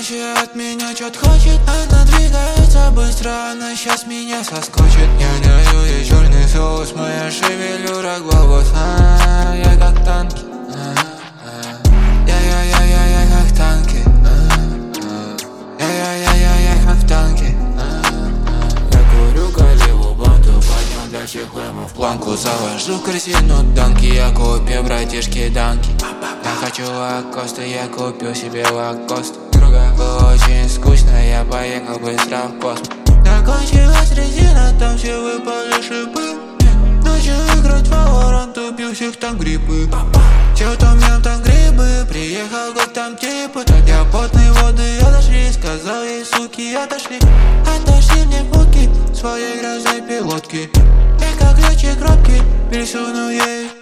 ночи от меня чё-то хочет. Она двигается быстро, она сейчас меня соскочит. Я даю ей черный соус, моя шевелюра глобус. Я как танки, я как танки, я как в танке. Я курю калибу, бланту поднял для чихуема в планку. Завожу корзину данки, я купил братишки данки. Я хочу лакосты, я купил себе лакост. Было очень скучно, я поехал быстро в пост. Закончилась резина, там все выпали шипы. Начал играть в Valorant, убил всех там грибы. Чё там ям, там грибы, приехал год, там типы. Я потные воды отошли, сказал ей суки отошли. Отошли мне фотки своей грязной пилотки. Я как летчик робкий, пересунул ей